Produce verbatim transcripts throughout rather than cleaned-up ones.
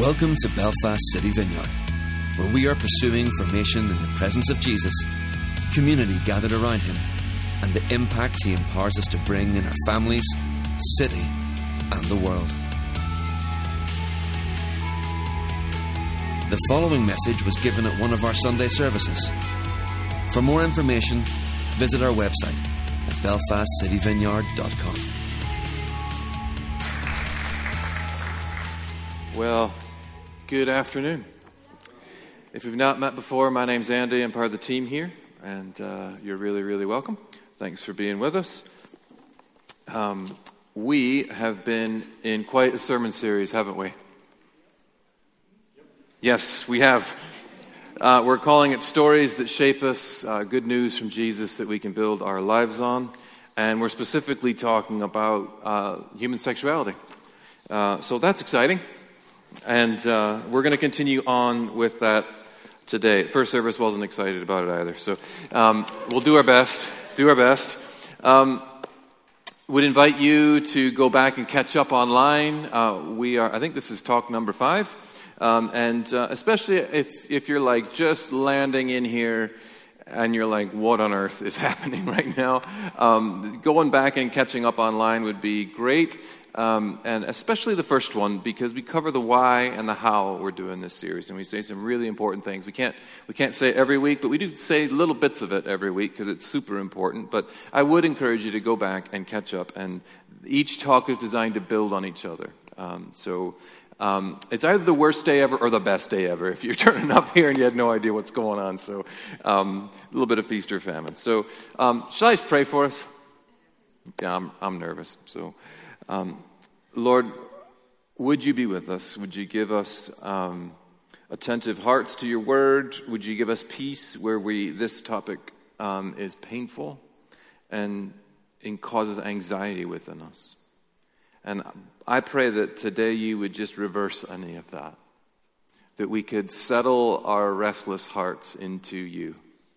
Welcome to Belfast City Vineyard, where we are pursuing formation in the presence of Jesus, community gathered around him, and the impact he empowers us to bring in our families, city, and the world. The following message was given at one of our Sunday services. For more information, visit our website at belfast city vineyard dot com. Well, good afternoon. If we've not met before, my name's Andy. I'm part of the team here, and uh, you're really, really welcome. Thanks for being with us. Um, we have been in quite a sermon series, haven't we? Yes, we have. Uh, we're calling it Stories That Shape Us, uh, good news from Jesus that we can build our lives on. And we're specifically talking about uh, human sexuality. Uh, so that's exciting. And uh, we're going to continue on with that today. First service wasn't excited about it either. So um, we'll do our best. Do our best. Um, would invite you to go back and catch up online. Uh, we are. I think this is talk number five. Um, and uh, especially if if you're like just landing in here and you're like, what on earth is happening right now? Um, going back and catching up online would be great. Um, and especially the first one, because we cover the why and the how we're doing this series, and we say some really important things. We can't we can't say it every week, but we do say little bits of it every week because it's super important. But I would encourage you to go back and catch up, and each talk is designed to build on each other. Um, so um, it's either the worst day ever or the best day ever if you're turning up here and you had no idea what's going on. So um, a little bit of feast or famine. So um, shall I just pray for us? Yeah, I'm, I'm nervous. So. Um, Lord, would you be with us? Would you give us um, attentive hearts to your word? Would you give us peace where we this topic um, is painful and, and causes anxiety within us? And I pray that today you would just reverse any of that, that we could settle our restless hearts into you,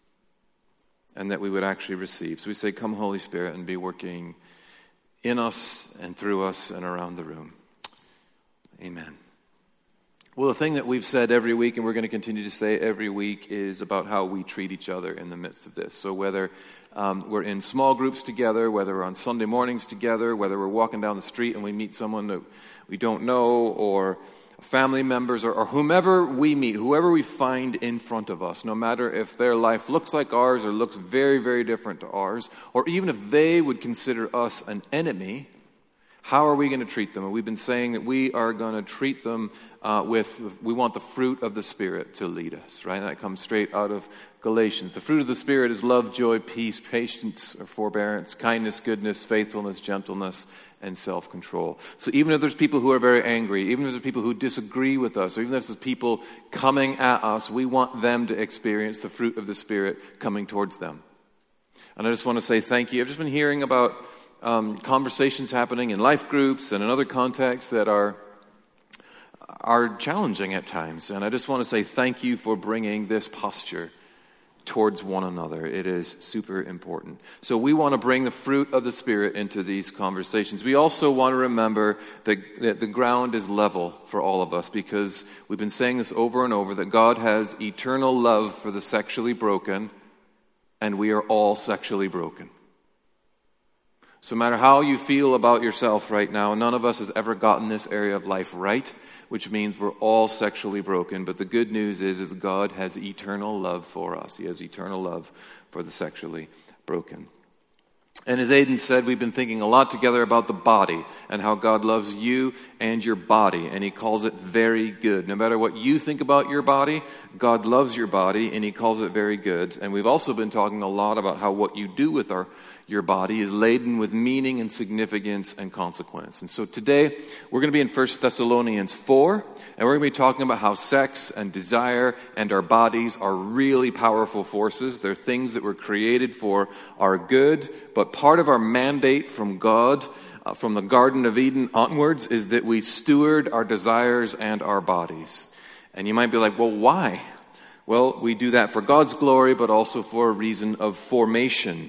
and that we would actually receive. So we say, come Holy Spirit and be working in us and through us and around the room. Amen. Well, the thing that we've said every week, and we're going to continue to say every week, is about how we treat each other in the midst of this. So whether um, we're in small groups together, whether we're on Sunday mornings together, whether we're walking down the street and we meet someone that we don't know, or family members, or, or whomever we meet, whoever we find in front of us, no matter if their life looks like ours or looks very, very different to ours, or even if they would consider us an enemy, how are we going to treat them? And we've been saying that we are going to treat them uh, with, we want the fruit of the Spirit to lead us, right? And that comes straight out of Galatians. The fruit of the Spirit is love, joy, peace, patience, or forbearance, kindness, goodness, faithfulness, gentleness, and self-control. So even if there's people who are very angry, even if there's people who disagree with us, or even if there's people coming at us, we want them to experience the fruit of the Spirit coming towards them. And I just want to say thank you. I've just been hearing about um, conversations happening in life groups and in other contexts that are are challenging at times. And I just want to say thank you for bringing this posture towards one another. It is super important. So we want to bring the fruit of the Spirit into these conversations. We also want to remember that, that the ground is level for all of us, because we've been saying this over and over, that God has eternal love for the sexually broken, and we are all sexually broken. So no matter how you feel about yourself right now, none of us has ever gotten this area of life right, which means we're all sexually broken. But the good news is, is God has eternal love for us. He has eternal love for the sexually broken. And as Aidan said, we've been thinking a lot together about the body and how God loves you and your body, and he calls it very good. No matter what you think about your body, God loves your body, and he calls it very good. And we've also been talking a lot about how what you do with our your body is laden with meaning and significance and consequence. And so today, we're going to be in First Thessalonians four, and we're going to be talking about how sex and desire and our bodies are really powerful forces. They're things that were created for our good, but part of our mandate from God, uh, from the Garden of Eden onwards, is that we steward our desires and our bodies. And you might be like, well, why? Well, we do that for God's glory, but also for a reason of formation.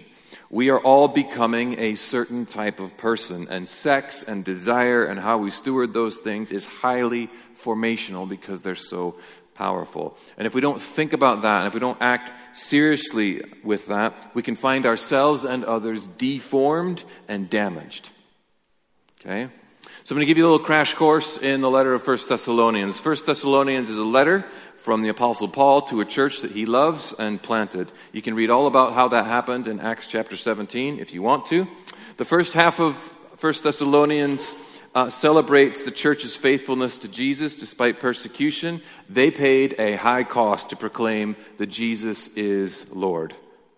We are all becoming a certain type of person, and sex and desire and how we steward those things is highly formational because they're so powerful. And if we don't think about that, and if we don't act seriously with that, we can find ourselves and others deformed and damaged. Okay? So I'm going to give you a little crash course in the letter of First Thessalonians. First Thessalonians is a letter from the Apostle Paul to a church that he loves and planted. You can read all about how that happened in Acts chapter seventeen if you want to. The first half of First Thessalonians uh, celebrates the church's faithfulness to Jesus despite persecution. They paid a high cost to proclaim that Jesus is Lord.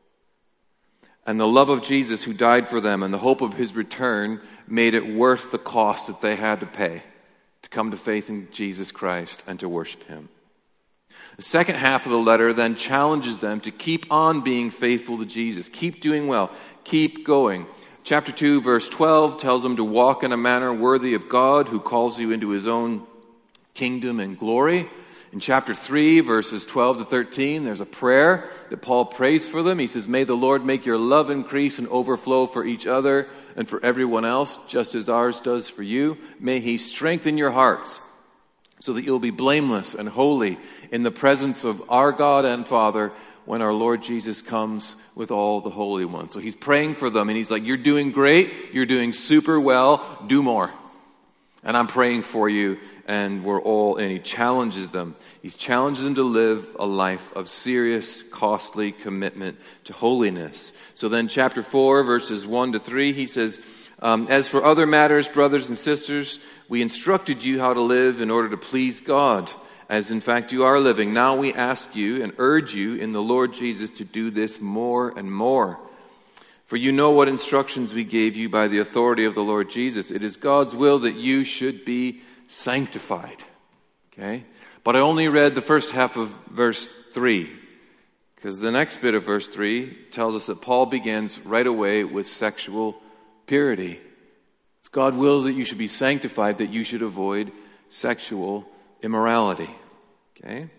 And the love of Jesus who died for them and the hope of his return made it worth the cost that they had to pay to come to faith in Jesus Christ and to worship him. The second half of the letter then challenges them to keep on being faithful to Jesus. Keep doing well. Keep going. Chapter two, verse twelve tells them to walk in a manner worthy of God who calls you into his own kingdom and glory. In chapter three, verses twelve to thirteen, there's a prayer that Paul prays for them. He says, "May the Lord make your love increase and overflow for each other and for everyone else, just as ours does for you. May he strengthen your hearts so that you'll be blameless and holy in the presence of our God and Father when our Lord Jesus comes with all the holy ones." So he's praying for them, and he's like, "You're doing great. You're doing super well. Do more. And I'm praying for you." And we're all, and he challenges them. He challenges them to live a life of serious, costly commitment to holiness. So then chapter four, verses one to three, he says, um, "As for other matters, brothers and sisters, we instructed you how to live in order to please God, as in fact you are living. Now we ask you and urge you in the Lord Jesus to do this more and more. For you know what instructions we gave you by the authority of the Lord Jesus. It is God's will that you should be sanctified." Okay? But I only read the first half of verse three, because the next bit of verse three tells us that Paul begins right away with sexual purity. It's God wills that you should be sanctified, that you should avoid sexual immorality. Okay?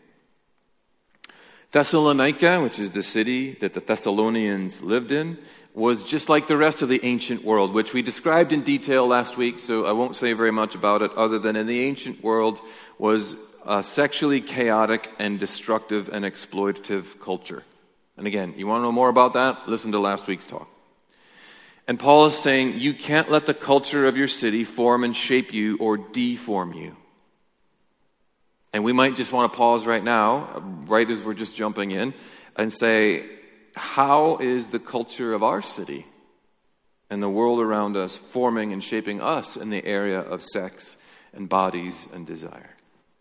Thessalonica, which is the city that the Thessalonians lived in, was just like the rest of the ancient world, which we described in detail last week, so I won't say very much about it, other than in the ancient world was a sexually chaotic and destructive and exploitative culture. And again, you want to know more about that? Listen to last week's talk. And Paul is saying, you can't let the culture of your city form and shape you or deform you. And we might just want to pause right now, right as we're just jumping in, and say, how is the culture of our city and the world around us forming and shaping us in the area of sex and bodies and desire?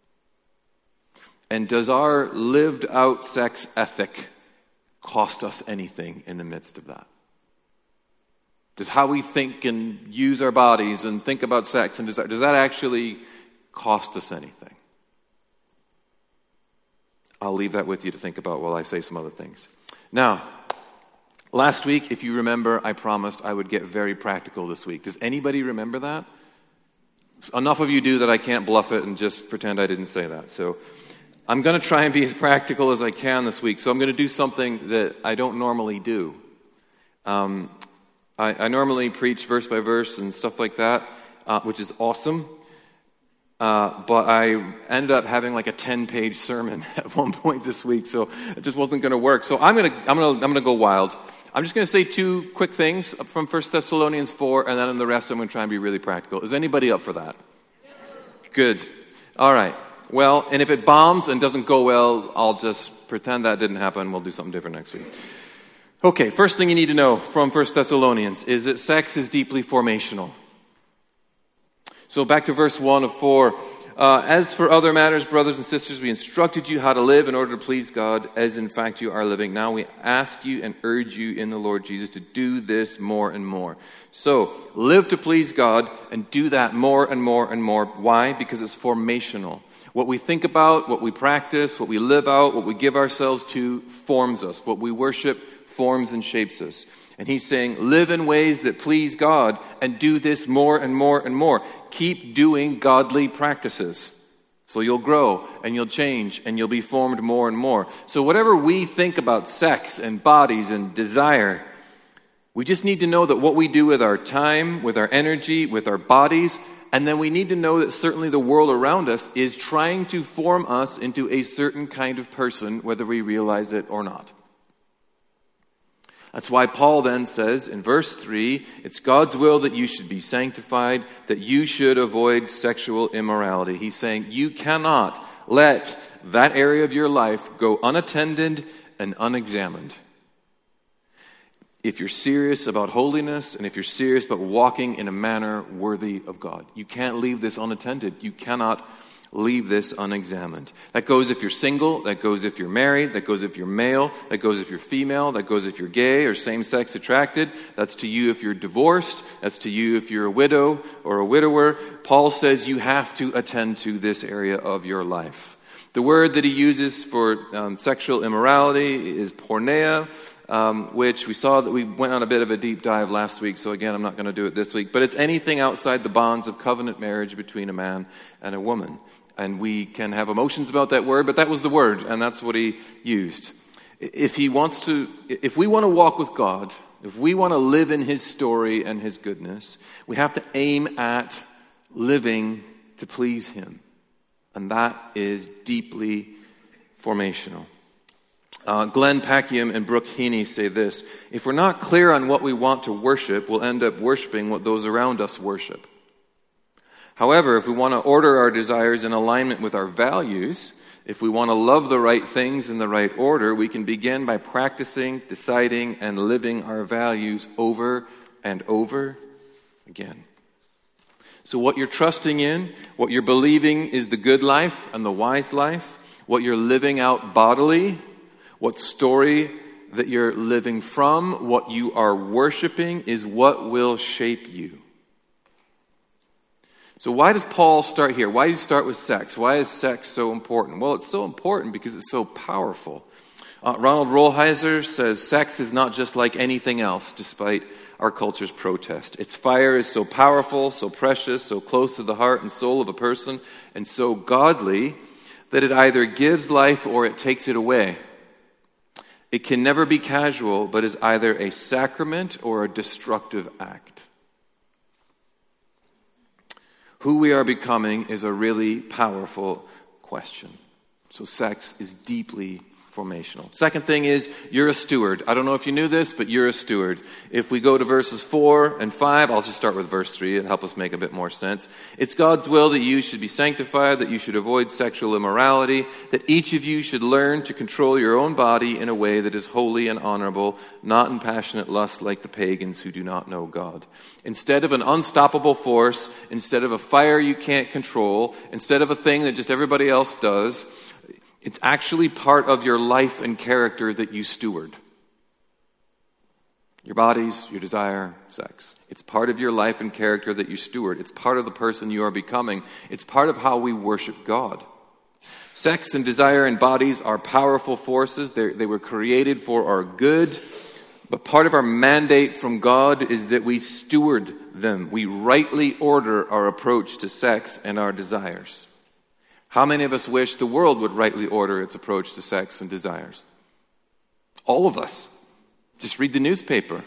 And does our lived out sex ethic cost us anything in the midst of that? Does how we think and use our bodies and think about sex and desire, does that actually cost us anything? I'll leave that with you to think about while I say some other things. Now, last week, if you remember, I promised I would get very practical this week. Does anybody remember that? Enough of you do that I can't bluff it and just pretend I didn't say that. So I'm going to try and be as practical as I can this week. So I'm going to do something that I don't normally do. Um, I, I normally preach verse by verse and stuff like that, uh, which is awesome. Uh, but I ended up having like a ten-page sermon at one point this week, so it just wasn't going to work. So I'm going to I'm going to I'm going to go wild. I'm just going to say two quick things from First Thessalonians four, and then in the rest I'm going to try and be really practical. Is anybody up for that? Good. All right. Well, and if it bombs and doesn't go well, I'll just pretend that didn't happen. We'll do something different next week. Okay. First thing you need to know from First Thessalonians is that sex is deeply formational. So back to verse one of four. Uh, As for other matters, brothers and sisters, we instructed you how to live in order to please God, as in fact you are living. Now we ask you and urge you in the Lord Jesus to do this more and more. So live to please God and do that more and more and more. Why? Because it's formational. What we think about, what we practice, what we live out, what we give ourselves to forms us. What we worship forms and shapes us. And he's saying, live in ways that please God and do this more and more and more. Keep doing godly practices. So you'll grow and you'll change and you'll be formed more and more. So whatever we think about sex and bodies and desire, We just need to know that what we do with our time, with our energy, with our bodies, and then we need to know that certainly the world around us is trying to form us into a certain kind of person, whether we realize it or not. That's why Paul then says in verse three, it's God's will that you should be sanctified, that you should avoid sexual immorality. He's saying you cannot let that area of your life go unattended and unexamined. If you're serious about holiness and if you're serious about walking in a manner worthy of God, you can't leave this unattended. You cannot leave this unexamined. That goes if you're single, that goes if you're married, that goes if you're male, that goes if you're female, that goes if you're gay or same-sex attracted. That's to you if you're divorced, that's to you if you're a widow or a widower. Paul says you have to attend to this area of your life. The word that he uses for um, sexual immorality is porneia, um, which we saw that we went on a bit of a deep dive last week, so again, I'm not going to do it this week. But it's anything outside the bonds of covenant marriage between a man and a woman. And we can have emotions about that word, but that was the word, and that's what he used. If he wants to, if we want to walk with God, if we want to live in his story and his goodness, we have to aim at living to please him. And that is deeply formational. Uh, Glenn Packiam and Brooke Heaney say this: if we're not clear on what we want to worship, we'll end up worshiping what those around us worship. However, if we want to order our desires in alignment with our values, if we want to love the right things in the right order, we can begin by practicing, deciding, and living our values over and over again. So what you're trusting in, what you're believing is the good life and the wise life, what you're living out bodily, what story that you're living from, what you are worshiping is what will shape you. So why does Paul start here? Why does he start with sex? Why is sex so important? Well, it's so important because it's so powerful. Uh, Ronald Rolheiser says sex is not just like anything else, despite our culture's protest. Its fire is so powerful, so precious, so close to the heart and soul of a person, and so godly that it either gives life or it takes it away. It can never be casual, but is either a sacrament or a destructive act. Who we are becoming is a really powerful question. So sex is deeply formational. Second thing is, you're a steward. I don't know if you knew this, but you're a steward. If we go to verses four and five, I'll just start with verse three. It'll help us make a bit more sense. It's God's will that you should be sanctified, that you should avoid sexual immorality, that each of you should learn to control your own body in a way that is holy and honorable, not in passionate lust like the pagans who do not know God. Instead of an unstoppable force, instead of a fire you can't control, instead of a thing that just everybody else does, it's actually part of your life and character that you steward. Your bodies, your desire, sex. It's part of your life and character that you steward. It's part of the person you are becoming. It's part of how we worship God. Sex and desire and bodies are powerful forces. They're, they were created for our good. But part of our mandate from God is that we steward them. We rightly order our approach to sex and our desires. How many of us wish the world would rightly order its approach to sex and desires? All of us. Just read the newspaper.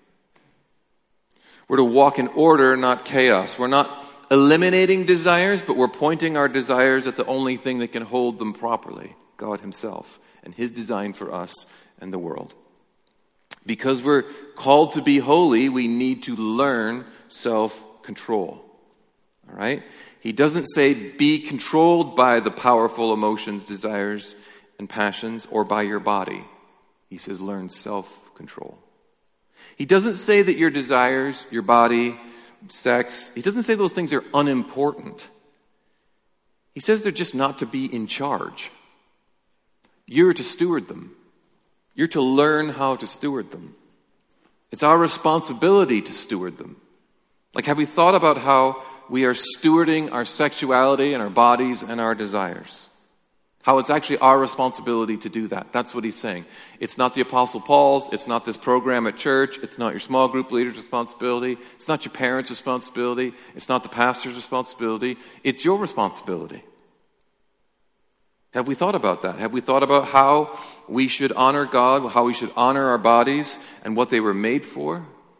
We're to walk in order, not chaos. We're not eliminating desires, but we're pointing our desires at the only thing that can hold them properly, God himself and his design for us and the world. Because we're called to be holy, we need to learn self-control. All right? He doesn't say be controlled by the powerful emotions, desires, and passions, or by your body. He says learn self-control. He doesn't say that your desires, your body, sex, he doesn't say those things are unimportant. He says they're just not to be in charge. You're to steward them. You're to learn how to steward them. It's our responsibility to steward them. Like, have we thought about how we are stewarding our sexuality and our bodies and our desires? How it's actually our responsibility to do that. That's what he's saying. It's not the Apostle Paul's. It's not this program at church. It's not your small group leader's responsibility. It's not your parents' responsibility. It's not the pastor's responsibility. It's your responsibility. Have we thought about that? Have we thought about how we should honor God, how we should honor our bodies and what they were made for?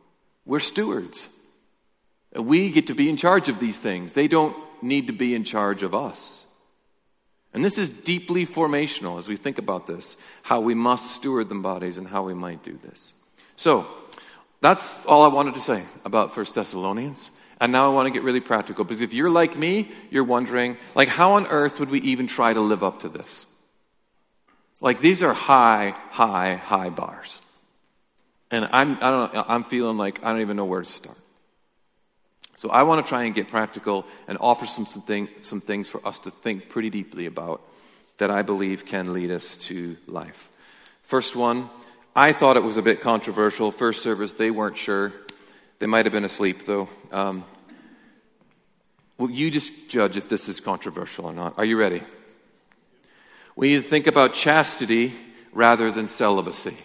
We're stewards. We get to be in charge of these things. They don't need to be in charge of us. And this is deeply formational as we think about this, how we must steward the bodies and how we might do this. So, that's all I wanted to say about First Thessalonians. And now I want to get really practical, because if you're like me, you're wondering, like, how on earth would we even try to live up to this? Like, these are high, high, high bars. And I'm, I don't know, I'm feeling like I don't even know where to start. So I want to try and get practical and offer some, some, thing, some things for us to think pretty deeply about that I believe can lead us to life. First one, I thought it was a bit controversial. First service, they weren't sure. They might have been asleep, though. Um, well, you just judge if this is controversial or not. Are you ready? We need to think about chastity rather than celibacy.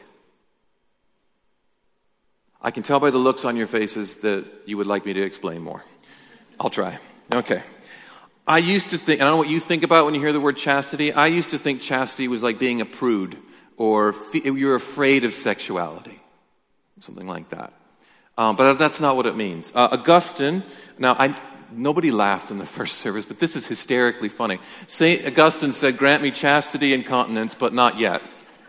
I can tell by the looks on your faces that you would like me to explain more. I'll try. Okay. I used to think, and I don't know what you think about when you hear the word chastity. I used to think chastity was like being a prude, or fe- you're afraid of sexuality, something like that. Um, but that's not what it means. Uh, Augustine, now I, nobody laughed in the first service, but this is hysterically funny. Saint Augustine said, "Grant me chastity and continence, but not yet."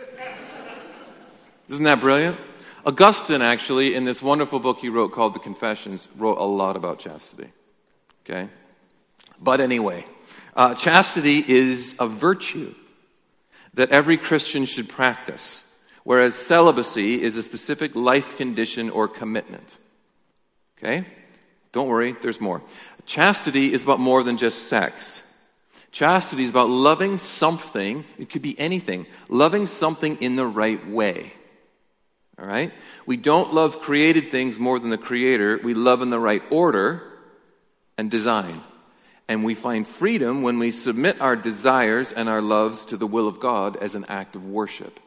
Isn't that brilliant? Augustine, actually, in this wonderful book he wrote called The Confessions, wrote a lot about chastity. Okay? But anyway, uh, chastity is a virtue that every Christian should practice, whereas celibacy is a specific life condition or commitment. Okay? Don't worry, there's more. Chastity is about more than just sex. Chastity is about loving something, it could be anything, loving something in the right way. All right? We don't love created things more than the Creator. We love in the right order and design. And we find freedom when we submit our desires and our loves to the will of God as an act of worship.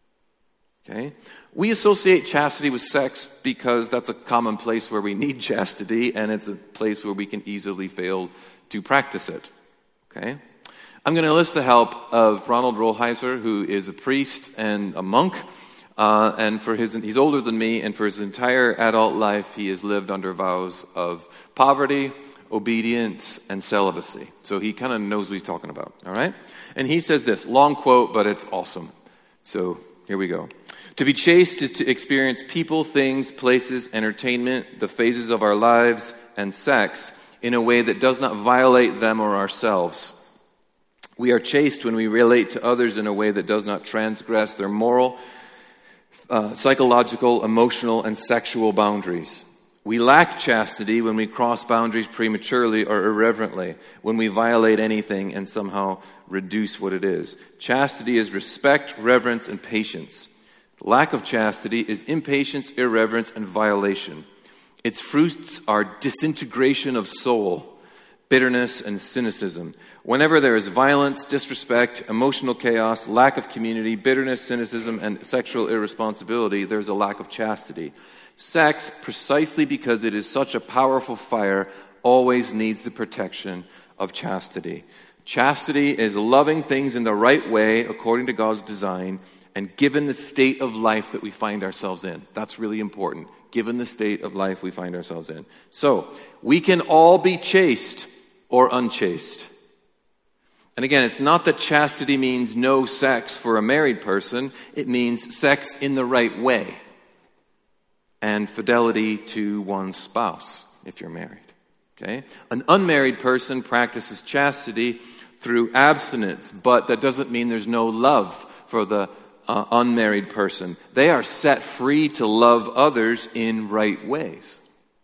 Okay? We associate chastity with sex because that's a common place where we need chastity, and it's a place where we can easily fail to practice it. Okay? I'm going to enlist the help of Ronald Rolheiser, who is a priest and a monk. Uh, and for his, he's older than me, and for his entire adult life, he has lived under vows of poverty, obedience, and celibacy. So he kind of knows what he's talking about, all right? And he says this, long quote, but it's awesome. So here we go. To be chaste is to experience people, things, places, entertainment, the phases of our lives, and sex in a way that does not violate them or ourselves. We are chaste when we relate to others in a way that does not transgress their moral, Uh, psychological, emotional, and sexual boundaries. We lack chastity when we cross boundaries prematurely or irreverently, when we violate anything and somehow reduce what it is. Chastity is respect, reverence, and patience. Lack of chastity is impatience, irreverence, and violation. Its fruits are disintegration of soul, bitterness, and cynicism. Whenever there is violence, disrespect, emotional chaos, lack of community, bitterness, cynicism, and sexual irresponsibility, there's a lack of chastity. Sex, precisely because it is such a powerful fire, always needs the protection of chastity. Chastity is loving things in the right way, according to God's design, and given the state of life that we find ourselves in. That's really important. Given the state of life we find ourselves in. So, we can all be chaste or unchaste. And again, it's not that chastity means no sex for a married person. It means sex in the right way. And fidelity to one's spouse, if you're married. Okay? An unmarried person practices chastity through abstinence, but that doesn't mean there's no love for the uh, unmarried person. They are set free to love others in right ways.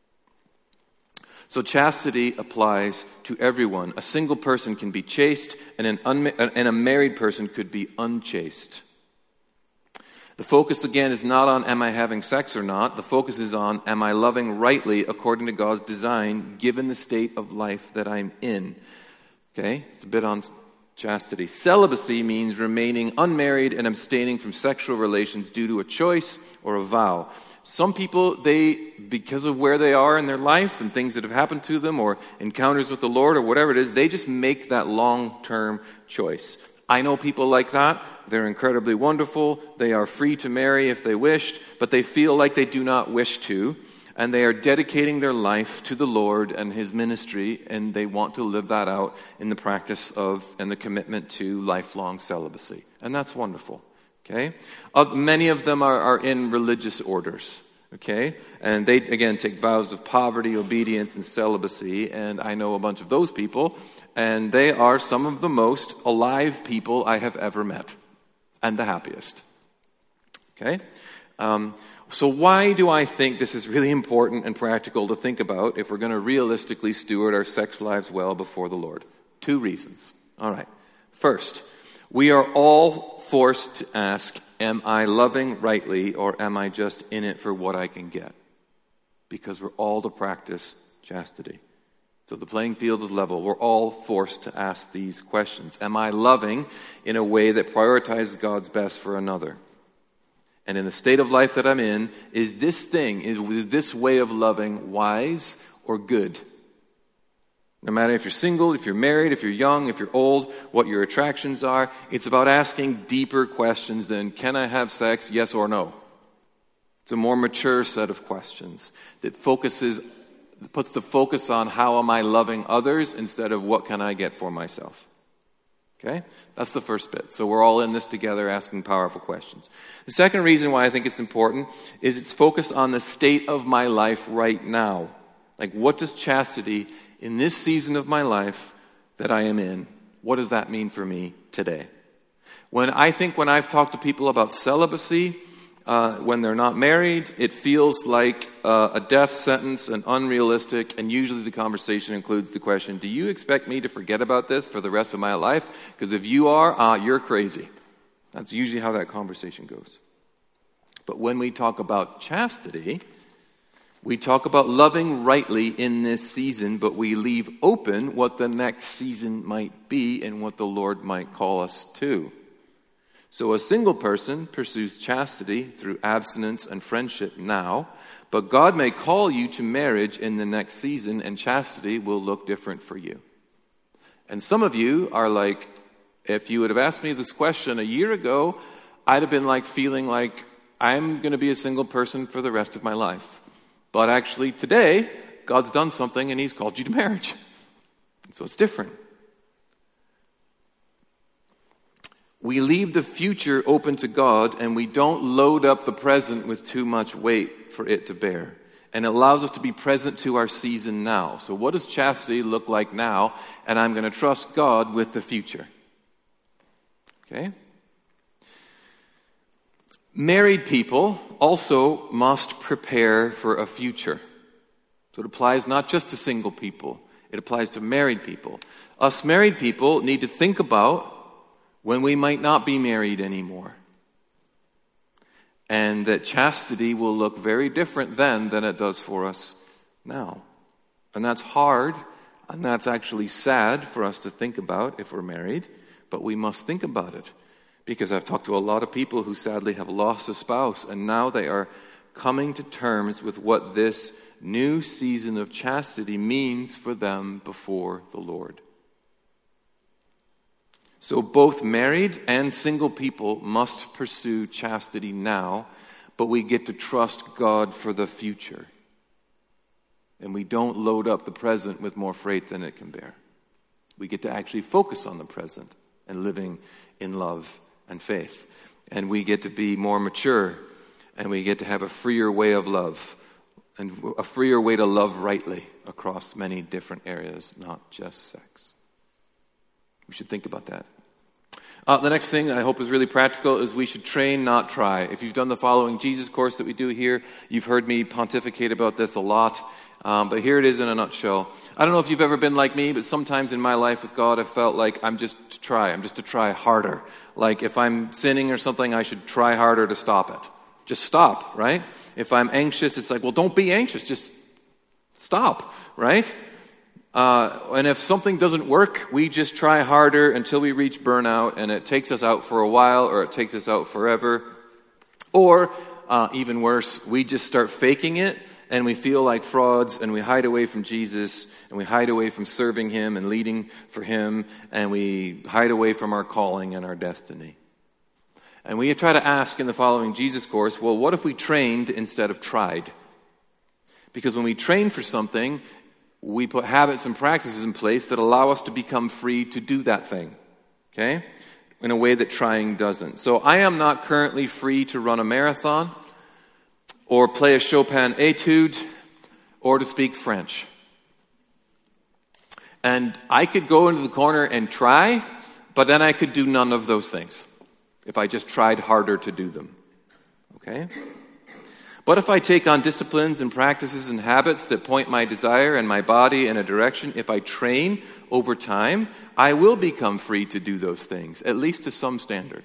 So chastity applies to everyone. A single person can be chaste, and, an unma- and a married person could be unchaste. The focus, again, is not on am I having sex or not. The focus is on am I loving rightly according to God's design, given the state of life that I'm in. Okay? It's a bit on chastity. Celibacy means remaining unmarried and abstaining from sexual relations due to a choice or a vow. Some people, they, because of where they are in their life and things that have happened to them or encounters with the Lord or whatever it is, they just make that long-term choice. I know people like that. They're incredibly wonderful. They are free to marry if they wished, but they feel like they do not wish to. and they are dedicating their life to the Lord and His ministry, and they want to live that out in the practice of and the commitment to lifelong celibacy. And that's wonderful, okay? Uh, many of them are, are in religious orders, okay? And they, again, take vows of poverty, obedience, and celibacy, and I know a bunch of those people, and they are some of the most alive people I have ever met, and the happiest, okay? Um, so why do I think this is really important and practical to think about if we're going to realistically steward our sex lives well before the Lord? Two reasons. All right. First, we are all forced to ask, am I loving rightly, or am I just in it for what I can get? Because we're all to practice chastity. So the playing field is level. We're all forced to ask these questions. Am I loving in a way that prioritizes God's best for another? And in the state of life that I'm in, is this thing, is, is this way of loving wise or good? No matter if you're single, if you're married, if you're young, if you're old, what your attractions are, it's about asking deeper questions than, can I have sex, yes or no? It's a more mature set of questions that focuses, puts the focus on how am I loving others instead of what can I get for myself. Okay? That's the first bit. So we're all in this together asking powerful questions. The second reason why I think it's important is it's focused on the state of my life right now. Like, what does chastity in this season of my life that I am in, what does that mean for me today? When I think when I've talked to people about celibacy, uh, when they're not married, it feels like uh, a death sentence and unrealistic, and usually the conversation includes the question, do you expect me to forget about this for the rest of my life? Because if you are, uh, you're crazy. That's usually how that conversation goes. But when we talk about chastity, we talk about loving rightly in this season, but we leave open what the next season might be and what the Lord might call us to. So a single person pursues chastity through abstinence and friendship now, but God may call you to marriage in the next season, and chastity will look different for you. And some of you are like, if you would have asked me this question a year ago, I'd have been like feeling like I'm going to be a single person for the rest of my life. But actually today, God's done something and He's called you to marriage. So it's different. We leave the future open to God, and we don't load up the present with too much weight for it to bear. And it allows us to be present to our season now. So what does chastity look like now? And I'm going to trust God with the future. Okay? Married people also must prepare for a future. So it applies not just to single people. It applies to married people. Us married people need to think about when we might not be married anymore. And that chastity will look very different then than it does for us now. And that's hard, and that's actually sad for us to think about if we're married, but we must think about it. Because I've talked to a lot of people who sadly have lost a spouse, and now they are coming to terms with what this new season of chastity means for them before the Lord. So both married and single people must pursue chastity now, but we get to trust God for the future. And we don't load up the present with more freight than it can bear. We get to actually focus on the present and living in love and faith. And we get to be more mature, and we get to have a freer way of love, and a freer way to love rightly across many different areas, not just sex. We should think about that. Uh, the next thing I hope is really practical is we should train, not try. If you've done the Following Jesus course that we do here, you've heard me pontificate about this a lot. Um, but here it is in a nutshell. I don't know if you've ever been like me, but sometimes in my life with God, I felt like I'm just to try. I'm just to try harder. Like if I'm sinning or something, I should try harder to stop it. Just stop, right? If I'm anxious, it's like, well, don't be anxious. Just stop, right? Uh, and if something doesn't work, we just try harder until we reach burnout, and it takes us out for a while, or it takes us out forever. Or, uh, even worse, we just start faking it, and we feel like frauds, and we hide away from Jesus, and we hide away from serving Him and leading for Him, and we hide away from our calling and our destiny. And we try to ask in the Following Jesus course, well, what if we trained instead of tried? Because when we train for something, we put habits and practices in place that allow us to become free to do that thing, okay? In a way that trying doesn't. So I am not currently free to run a marathon or play a Chopin etude or to speak French. And I could go into the corner and try, but then I could do none of those things if I just tried harder to do them, okay? But if I take on disciplines and practices and habits that point my desire and my body in a direction, if I train over time, I will become free to do those things, at least to some standard.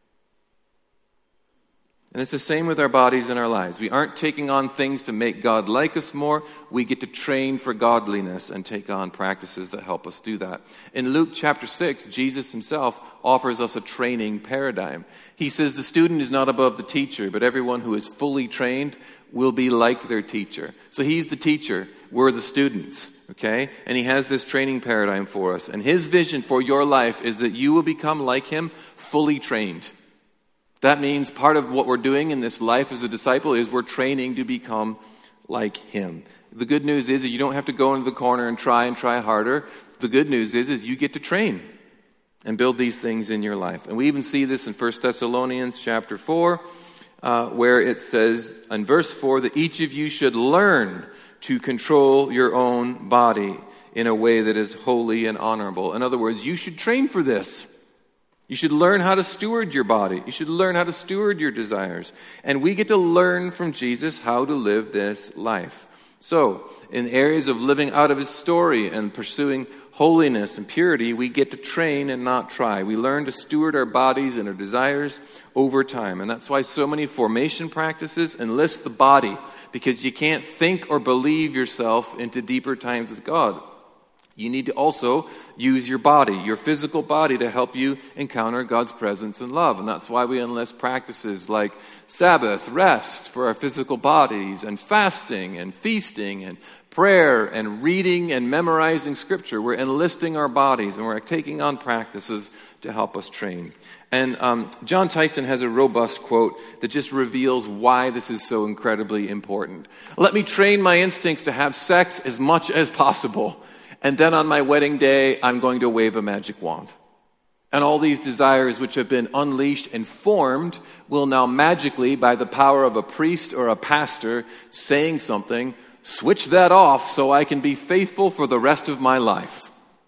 And it's the same with our bodies and our lives. We aren't taking on things to make God like us more. We get to train for godliness and take on practices that help us do that. In Luke chapter six, Jesus himself offers us a training paradigm. He says the student is not above the teacher, but everyone who is fully trained will be like their teacher. So he's the teacher, we're the students, okay? And he has this training paradigm for us. And his vision for your life is that you will become like him, fully trained. That means part of what we're doing in this life as a disciple is we're training to become like him. The good news is that you don't have to go into the corner and try and try harder. The good news is, is you get to train and build these things in your life. And we even see this in First Thessalonians chapter four, uh, where it says in verse four that each of you should learn to control your own body in a way that is holy and honorable. In other words, you should train for this. You should learn how to steward your body. You should learn how to steward your desires. And we get to learn from Jesus how to live this life. So, in areas of living out of his story and pursuing holiness and purity, we get to train and not try. We learn to steward our bodies and our desires over time. And that's why so many formation practices enlist the body, because you can't think or believe yourself into deeper times with God. You need to also use your body, your physical body, to help you encounter God's presence and love. And that's why we enlist practices like Sabbath, rest for our physical bodies, and fasting and feasting and prayer and reading and memorizing Scripture. We're enlisting our bodies and we're taking on practices to help us train. And um, John Tyson has a robust quote that just reveals why this is so incredibly important. Let me train my instincts to have sex as much as possible. And then on my wedding day, I'm going to wave a magic wand. And all these desires which have been unleashed and formed will now magically, by the power of a priest or a pastor saying something, switch that off so I can be faithful for the rest of my life.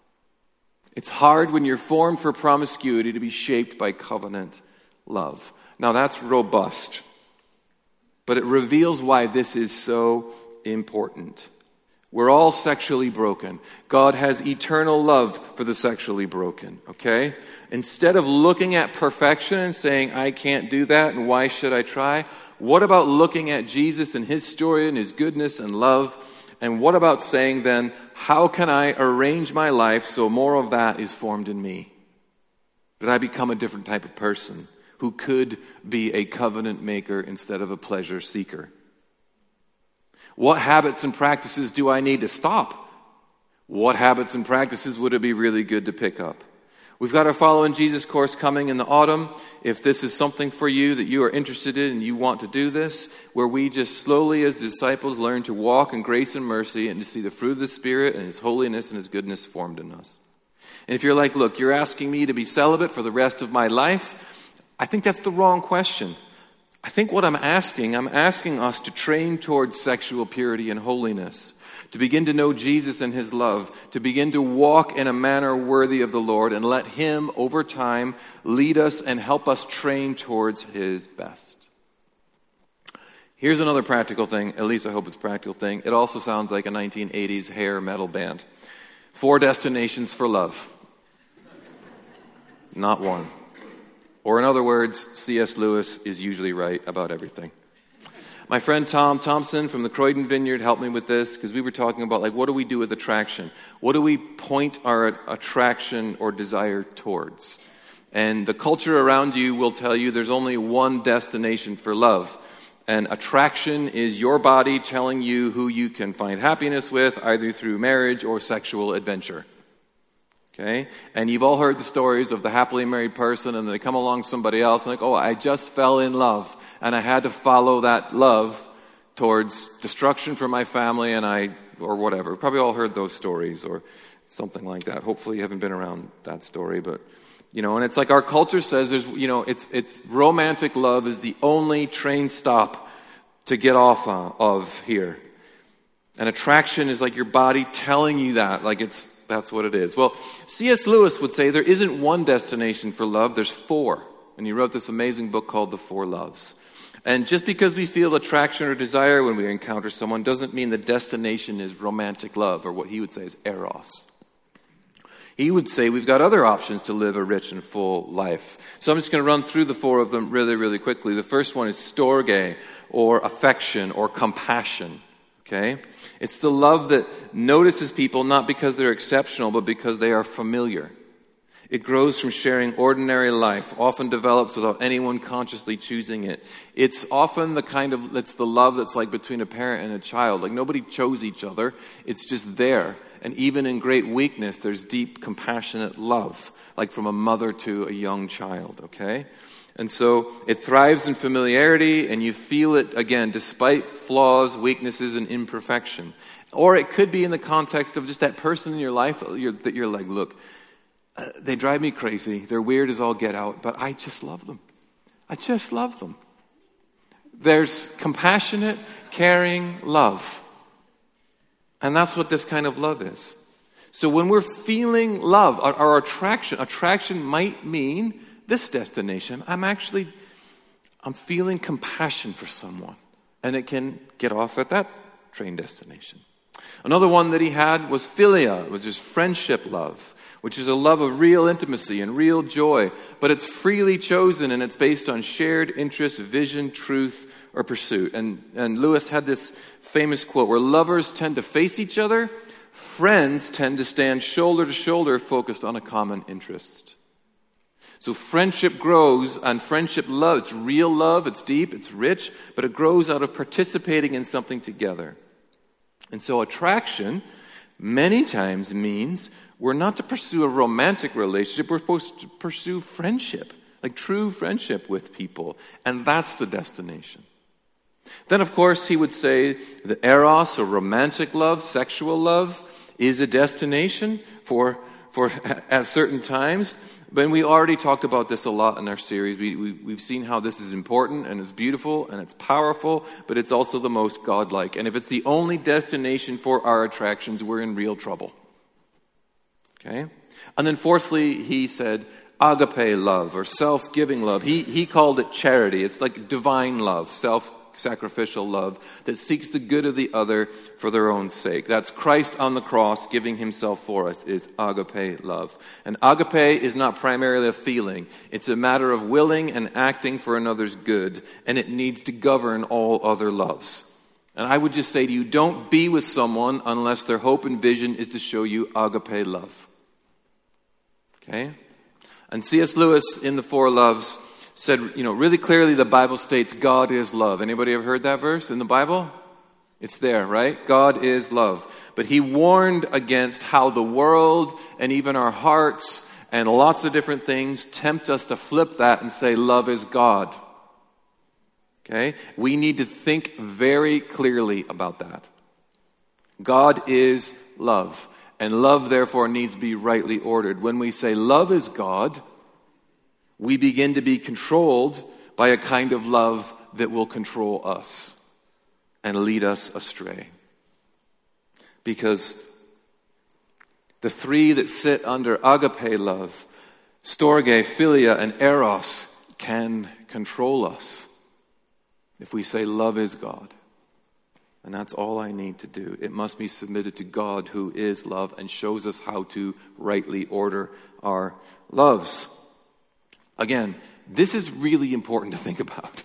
It's hard when you're formed for promiscuity to be shaped by covenant love. Now that's robust. But it reveals why this is so important. We're all sexually broken. God has eternal love for the sexually broken, okay? Instead of looking at perfection and saying, I can't do that and why should I try? What about looking at Jesus and his story and his goodness and love? And what about saying then, how can I arrange my life so more of that is formed in me? That I become a different type of person who could be a covenant maker instead of a pleasure seeker. What habits and practices do I need to stop? What habits and practices would it be really good to pick up? We've got our Following Jesus course coming in the autumn. If this is something for you that you are interested in and you want to do this, where we just slowly as disciples learn to walk in grace and mercy and to see the fruit of the Spirit and his holiness and his goodness formed in us. And if you're like, look, you're asking me to be celibate for the rest of my life, I think that's the wrong question. I think what I'm asking, I'm asking us to train towards sexual purity and holiness, to begin to know Jesus and his love, to begin to walk in a manner worthy of the Lord, and let him, over time, lead us and help us train towards his best. Here's another practical thing, at least I hope it's a practical thing. It also sounds like a nineteen eighties hair metal band. Four destinations for love. Not one. Or in other words, C S Lewis is usually right about everything. My friend Tom Thompson from the Croydon Vineyard helped me with this because we were talking about, like, what do we do with attraction? What do we point our attraction or desire towards? And the culture around you will tell you there's only one destination for love. And attraction is your body telling you who you can find happiness with, either through marriage or sexual adventure. Okay? And you've all heard the stories of the happily married person, and they come along somebody else and like, oh, I just fell in love, and I had to follow that love towards destruction for my family, and I, or whatever. We've probably all heard those stories or something like that. Hopefully you haven't been around that story, but, you know, and it's like our culture says there's, you know, it's, it's romantic love is the only train stop to get off of here. And attraction is like your body telling you that, like it's, that's what it is. Well, C S Lewis would say there isn't one destination for love, there's four. And he wrote this amazing book called The Four Loves. And just because we feel attraction or desire when we encounter someone doesn't mean the destination is romantic love, or what he would say is eros. He would say we've got other options to live a rich and full life. So I'm just going to run through the four of them really, really quickly. The first one is storge, or affection, or compassion. Okay? It's the love that notices people not because they're exceptional, but because they are familiar. It grows from sharing ordinary life, often develops without anyone consciously choosing it. It's often the kind of, it's the love that's like between a parent and a child. Like nobody chose each other. It's just there. And even in great weakness, there's deep, compassionate love, like from a mother to a young child, okay? And so it thrives in familiarity, and you feel it, again, despite flaws, weaknesses, and imperfection. Or it could be in the context of just that person in your life that you're, that you're like, look, uh, they drive me crazy. They're weird as all get out, but I just love them. I just love them. There's compassionate, caring love. And that's what this kind of love is. So when we're feeling love, our, our attraction, attraction might mean this destination. I'm actually, I'm feeling compassion for someone. And it can get off at that train destination. Another one that he had was philia, which is friendship love, which is a love of real intimacy and real joy. But it's freely chosen, and it's based on shared interest, vision, truth, or pursuit. And, and Lewis had this famous quote where lovers tend to face each other, friends tend to stand shoulder to shoulder focused on a common interest. So friendship grows, and friendship love, it's real love, it's deep, it's rich, but it grows out of participating in something together. And so attraction many times means we're not to pursue a romantic relationship, we're supposed to pursue friendship, like true friendship with people, and that's the destination. Then, of course, he would say the eros, or romantic love, sexual love, is a destination for, for at certain times. But we already talked about this a lot in our series. We, we, we've seen how this is important, and it's beautiful, and it's powerful, but it's also the most godlike. And if it's the only destination for our attractions, we're in real trouble. Okay? And then fourthly, he said agape love, or self-giving love. He, he called it charity. It's like divine love, self-sacrificial love that seeks the good of the other for their own sake. That's Christ on the cross giving himself for us, is agape love. And agape is not primarily a feeling. It's a matter of willing and acting for another's good, and it needs to govern all other loves. And I would just say to you, don't be with someone unless their hope and vision is to show you agape love. Okay? And C S Lewis in The Four Loves said, you know, really clearly the Bible states God is love. Anybody ever heard that verse in the Bible? It's there, right? God is love. But he warned against how the world and even our hearts and lots of different things tempt us to flip that and say love is God. Okay? We need to think very clearly about that. God is love. And love, therefore, needs to be rightly ordered. When we say love is God, we begin to be controlled by a kind of love that will control us and lead us astray. Because the three that sit under agape love, storge, philia, and eros, can control us if we say love is God. And that's all I need to do. It must be submitted to God, who is love, and shows us how to rightly order our loves. Again, this is really important to think about.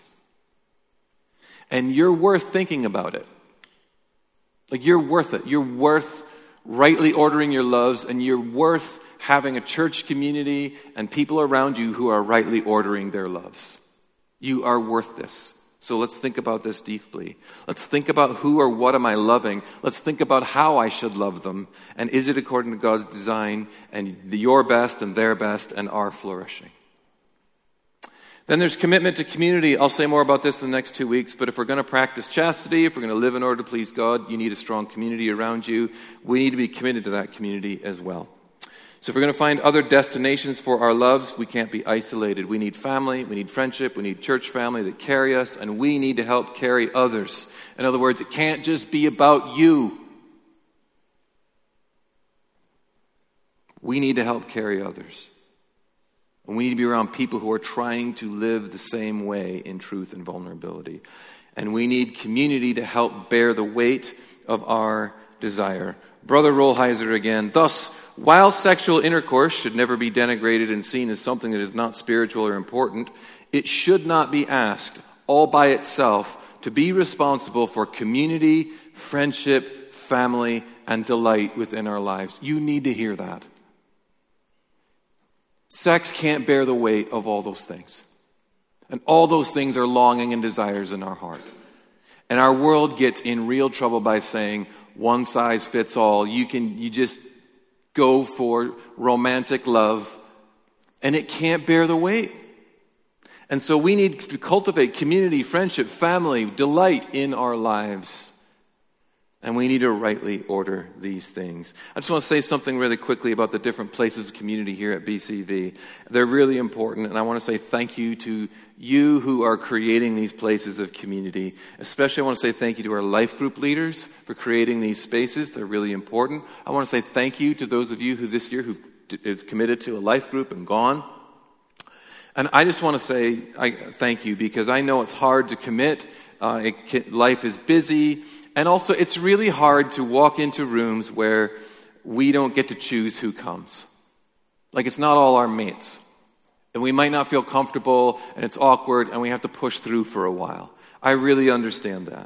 And you're worth thinking about it. Like, you're worth it. You're worth rightly ordering your loves, and you're worth having a church community and people around you who are rightly ordering their loves. You are worth this. So let's think about this deeply. Let's think about who or what am I loving. Let's think about how I should love them. And is it according to God's design and the, your best and their best and our flourishing? Then there's commitment to community. I'll say more about this in the next two weeks, but if we're going to practice chastity, if we're going to live in order to please God, you need a strong community around you. We need to be committed to that community as well. So if we're going to find other destinations for our loves, we can't be isolated. We need family, we need friendship, we need church family that carry us, and we need to help carry others. In other words, it can't just be about you. We need to help carry others. And we need to be around people who are trying to live the same way in truth and vulnerability. And we need community to help bear the weight of our desire. Brother Rolheiser again. Thus, while sexual intercourse should never be denigrated and seen as something that is not spiritual or important, it should not be asked all by itself to be responsible for community, friendship, family, and delight within our lives. You need to hear that. Sex can't bear the weight of all those things. And all those things are longing and desires in our heart. And our world gets in real trouble by saying, one size fits all. You can, you just go for romantic love, and it can't bear the weight. And so we need to cultivate community, friendship, family, delight in our lives. And we need to rightly order these things. I just want to say something really quickly about the different places of community here at B C V. They're really important, and I want to say thank you to you who are creating these places of community. Especially I want to say thank you to our life group leaders for creating these spaces. They're really important. I want to say thank you to those of you who this year who've committed to a life group and gone. And I just want to say I, thank you, because I know it's hard to commit. Uh, it can, life is busy. And also, it's really hard to walk into rooms where we don't get to choose who comes. Like, it's not all our mates. And we might not feel comfortable, and it's awkward, and we have to push through for a while. I really understand that.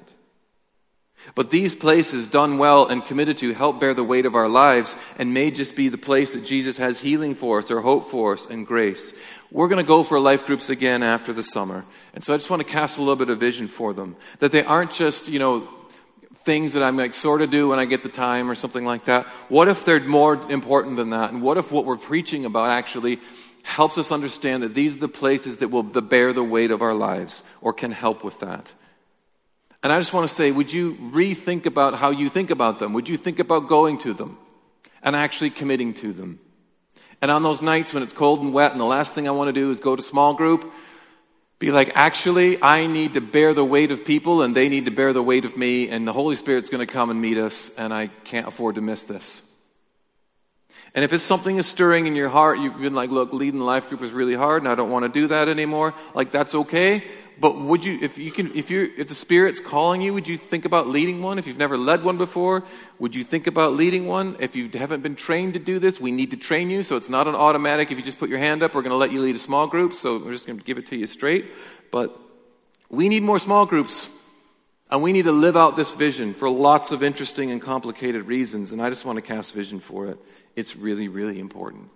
But these places, done well and committed to, help bear the weight of our lives and may just be the place that Jesus has healing for us or hope for us and grace. We're going to go for life groups again after the summer. And so I just want to cast a little bit of vision for them. That they aren't just, you know, things that I'm like sort of do when I get the time or something like that. What if they're more important than that? And what if what we're preaching about actually helps us understand that these are the places that will bear the weight of our lives or can help with that? And I just want to say, would you rethink about how you think about them? Would you think about going to them and actually committing to them? And on those nights when it's cold and wet and the last thing I want to do is go to small group, be like, actually, I need to bear the weight of people and they need to bear the weight of me, and the Holy Spirit's going to come and meet us, and I can't afford to miss this. And if it's something is stirring in your heart, you've been like, look, leading the life group is really hard and I don't want to do that anymore, like that's okay. But would you, if you can, if you, if the Spirit's calling you, would you think about leading one? If you've never led one before, would you think about leading one? If you haven't been trained to do this, we need to train you. So it's not an automatic. If you just put your hand up, we're going to let you lead a small group. So we're just going to give it to you straight. But we need more small groups. And we need to live out this vision for lots of interesting and complicated reasons. And I just want to cast vision for it. It's really, really important.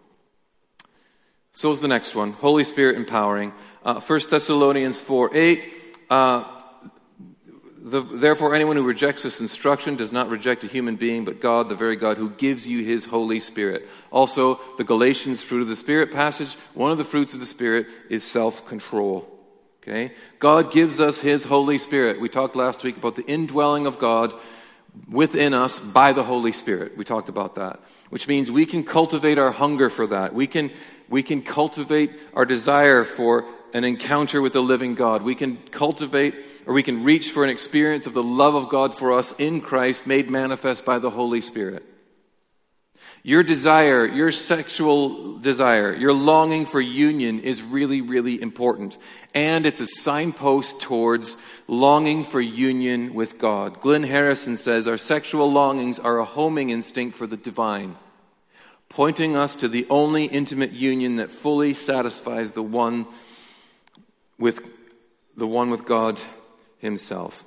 So is the next one, Holy Spirit empowering. Uh, First Thessalonians four eight. Uh, the, Therefore, anyone who rejects this instruction does not reject a human being, but God, the very God who gives you his Holy Spirit. Also, the Galatians fruit of the Spirit passage, one of the fruits of the Spirit is self-control. Okay? God gives us his Holy Spirit. We talked last week about the indwelling of God within us by the Holy Spirit. We talked about that, which means we can cultivate our hunger for that. We can we can cultivate our desire for an encounter with the living God. We can cultivate, or we can reach for an experience of the love of God for us in Christ made manifest by the Holy Spirit. Your desire, your sexual desire, your longing for union is really, really important. And it's a signpost towards longing for union with God. Glenn Harrison says, our sexual longings are a homing instinct for the divine, pointing us to the only intimate union that fully satisfies the one with the one with God himself.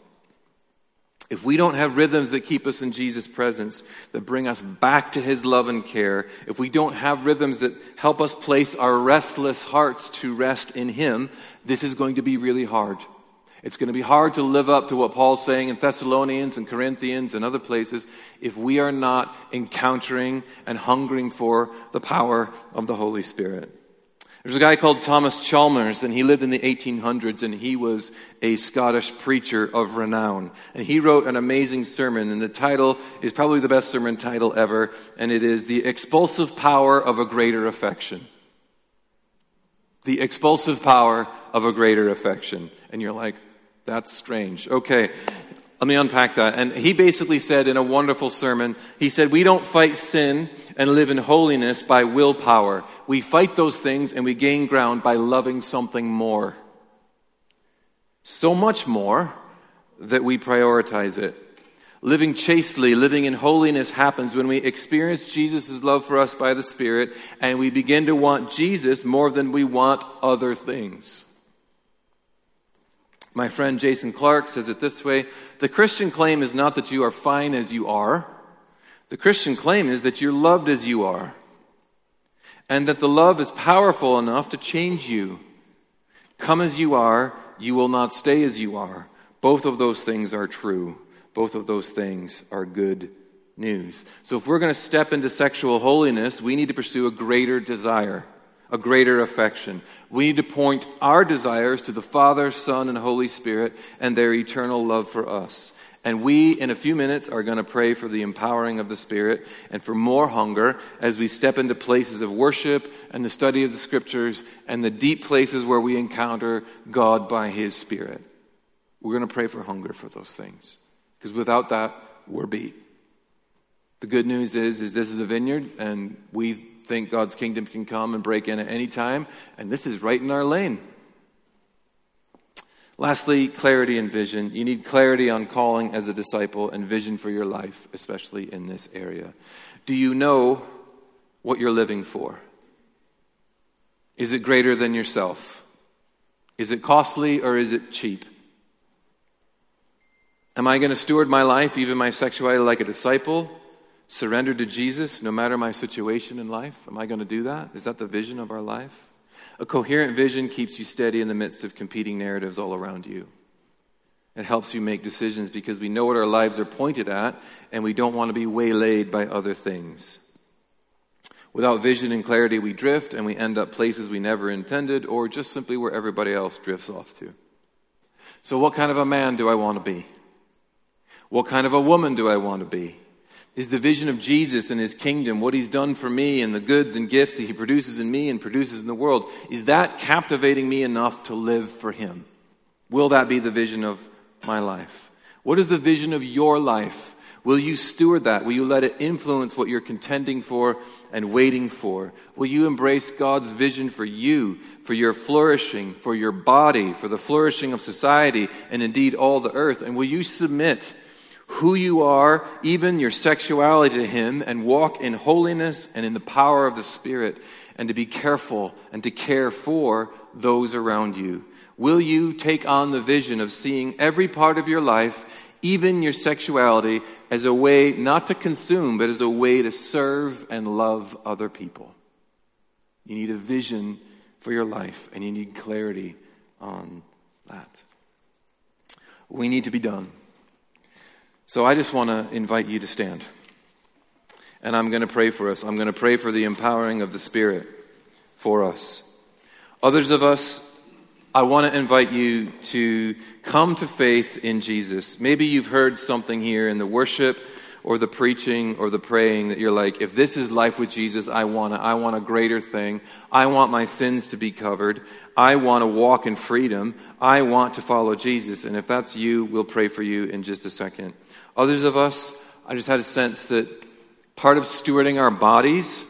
If we don't have rhythms that keep us in Jesus' presence, that bring us back to his love and care, if we don't have rhythms that help us place our restless hearts to rest in him, this is going to be really hard. It's going to be hard to live up to what Paul's saying in Thessalonians and Corinthians and other places if we are not encountering and hungering for the power of the Holy Spirit. There's a guy called Thomas Chalmers, and he lived in the eighteen hundreds, and he was a Scottish preacher of renown. And he wrote an amazing sermon, and the title is probably the best sermon title ever, and it is The Expulsive Power of a Greater Affection. The Expulsive Power of a Greater Affection. And you're like, that's strange. Okay, let me unpack that. And he basically said in a wonderful sermon, he said, we don't fight sin and live in holiness by willpower. We fight those things and we gain ground by loving something more. So much more that we prioritize it. Living chastely, living in holiness happens when we experience Jesus' love for us by the Spirit and we begin to want Jesus more than we want other things. My friend Jason Clark says it this way: the Christian claim is not that you are fine as you are. The Christian claim is that you're loved as you are. And that the love is powerful enough to change you. Come as you are, you will not stay as you are. Both of those things are true. Both of those things are good news. So if we're going to step into sexual holiness, we need to pursue a greater desire, a greater affection. We need to point our desires to the Father, Son, and Holy Spirit and their eternal love for us. And we, in a few minutes, are going to pray for the empowering of the Spirit and for more hunger as we step into places of worship and the study of the Scriptures and the deep places where we encounter God by His Spirit. We're going to pray for hunger for those things. Because without that, we're beat. The good news is, is this is the vineyard, and we think God's kingdom can come and break in at any time, and this is right in our lane. Lastly, clarity and vision. You need clarity on calling as a disciple and vision for your life, especially in this area. Do you know what you're living for? Is it greater than yourself? Is it costly or is it cheap? Am I going to steward my life, even my sexuality, like a disciple? Surrender to Jesus no matter my situation in life? Am I going to do that? Is that the vision of our life? A coherent vision keeps you steady in the midst of competing narratives all around you. It helps you make decisions because we know what our lives are pointed at and we don't want to be waylaid by other things. Without vision and clarity, we drift and we end up places we never intended or just simply where everybody else drifts off to. So what kind of a man do I want to be? What kind of a woman do I want to be? Is the vision of Jesus and His kingdom, what He's done for me and the goods and gifts that He produces in me and produces in the world, is that captivating me enough to live for Him? Will that be the vision of my life? What is the vision of your life? Will you steward that? Will you let it influence what you're contending for and waiting for? Will you embrace God's vision for you, for your flourishing, for your body, for the flourishing of society, and indeed all the earth? And will you submit who you are, even your sexuality, to Him, and walk in holiness and in the power of the Spirit, and to be careful and to care for those around you? Will you take on the vision of seeing every part of your life, even your sexuality, as a way not to consume, but as a way to serve and love other people? You need a vision for your life, and you need clarity on that. We need to be done. So I just want to invite you to stand. And I'm going to pray for us. I'm going to pray for the empowering of the Spirit for us. Others of us, I want to invite you to come to faith in Jesus. Maybe you've heard something here in the worship or the preaching or the praying that you're like, if this is life with Jesus, I want to, I want a greater thing. I want my sins to be covered. I want to walk in freedom. I want to follow Jesus. And if that's you, we'll pray for you in just a second. Others of us, I just had a sense that part of stewarding our bodies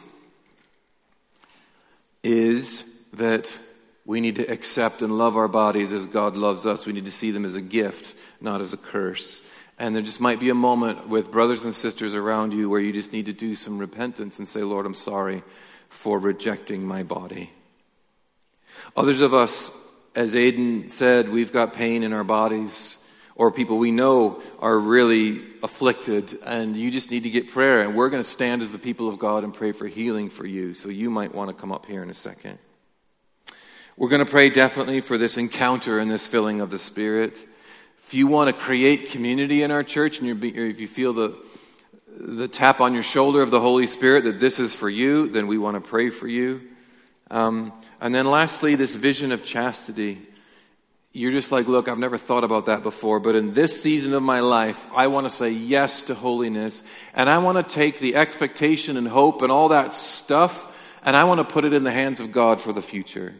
is that we need to accept and love our bodies as God loves us. We need to see them as a gift, not as a curse. And there just might be a moment with brothers and sisters around you where you just need to do some repentance and say, Lord, I'm sorry for rejecting my body. Others of us, as Aidan said, we've got pain in our bodies, or people we know are really afflicted, and you just need to get prayer. And we're going to stand as the people of God and pray for healing for you. So you might want to come up here in a second. We're going to pray definitely for this encounter and this filling of the Spirit. If you want to create community in our church, and you're, if you feel the the tap on your shoulder of the Holy Spirit that this is for you, then we want to pray for you. Um, and then lastly, this vision of chastity. You're just like, look, I've never thought about that before, but in this season of my life, I want to say yes to holiness, and I want to take the expectation and hope and all that stuff, and I want to put it in the hands of God for the future.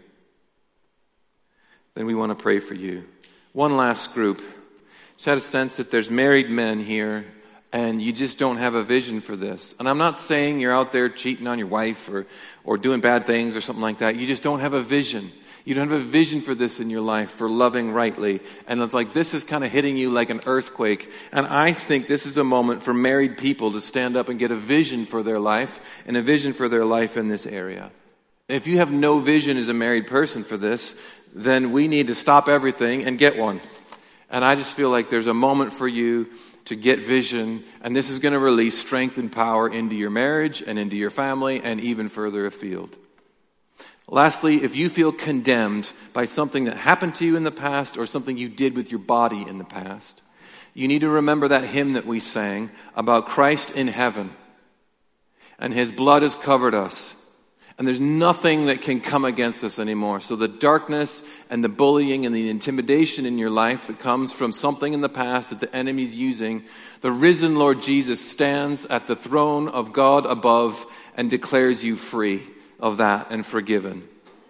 Then we want to pray for you. One last group. Just had a sense that there's married men here, and you just don't have a vision for this. And I'm not saying you're out there cheating on your wife or, or doing bad things or something like that. You just don't have a vision. You don't have a vision for this in your life, for loving rightly. And it's like this is kind of hitting you like an earthquake. And I think this is a moment for married people to stand up and get a vision for their life and a vision for their life in this area. And if you have no vision as a married person for this, then we need to stop everything and get one. And I just feel like there's a moment for you to get vision, and this is going to release strength and power into your marriage and into your family and even further afield. Lastly, if you feel condemned by something that happened to you in the past or something you did with your body in the past, you need to remember that hymn that we sang about Christ in heaven, and his blood has covered us. And there's nothing that can come against us anymore. So the darkness and the bullying and the intimidation in your life that comes from something in the past that the enemy's using, the risen Lord Jesus stands at the throne of God above and declares you free of that and forgiven.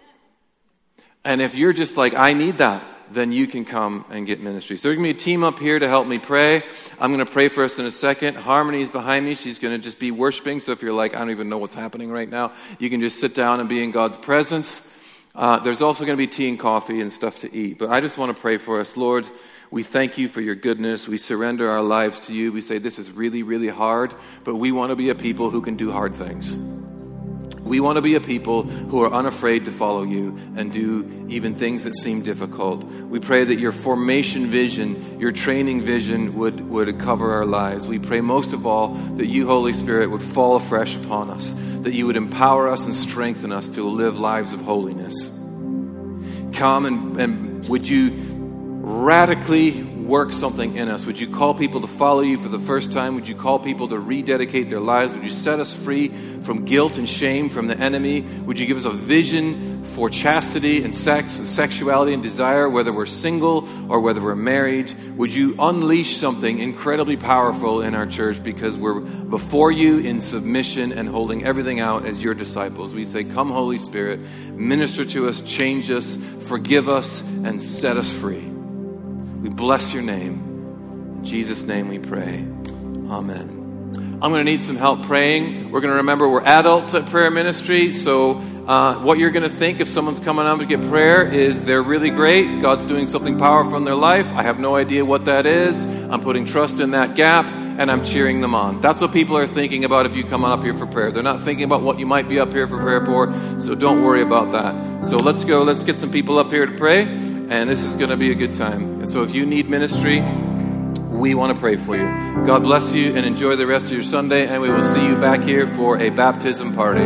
And if you're just like, I need that, then you can come and get ministry. So there's going to be a team up here to help me pray. I'm going to pray for us in a second. Harmony's behind me. She's going to just be worshiping. So if you're like, I don't even know what's happening right now, you can just sit down and be in God's presence. Uh, there's also going to be tea and coffee and stuff to eat. But I just want to pray for us. Lord, we thank you for your goodness. We surrender our lives to you. We say this is really, really hard, but we want to be a people who can do hard things. We want to be a people who are unafraid to follow you and do even things that seem difficult. We pray that your formation vision, your training vision would, would cover our lives. We pray most of all that you, Holy Spirit, would fall afresh upon us, that you would empower us and strengthen us to live lives of holiness. Come and, and would you radically work something in us? Would you call people to follow you for the first time? Would you call people to rededicate their lives? Would you set us free from guilt and shame from the enemy? Would you give us a vision for chastity and sex and sexuality and desire, whether we're single or whether we're married? Would you unleash something incredibly powerful in our church because we're before you in submission and holding everything out as your disciples? We say, come Holy Spirit, minister to us, change us, forgive us, and set us free. We bless your name. In Jesus' name we pray. Amen. I'm going to need some help praying. We're going to remember we're adults at prayer ministry. So uh, what you're going to think if someone's coming out to get prayer is they're really great. God's doing something powerful in their life. I have no idea what that is. I'm putting trust in that gap and I'm cheering them on. That's what people are thinking about if you come on up here for prayer. They're not thinking about what you might be up here for prayer for. So don't worry about that. So let's go. Let's get some people up here to pray. And this is going to be a good time. And so if you need ministry, we want to pray for you. God bless you and enjoy the rest of your Sunday. And we will see you back here for a baptism party.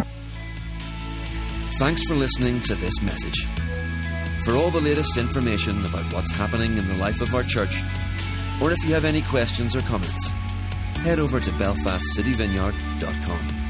Thanks for listening to this message. For all the latest information about what's happening in the life of our church, or if you have any questions or comments, head over to belfast city vineyard dot com.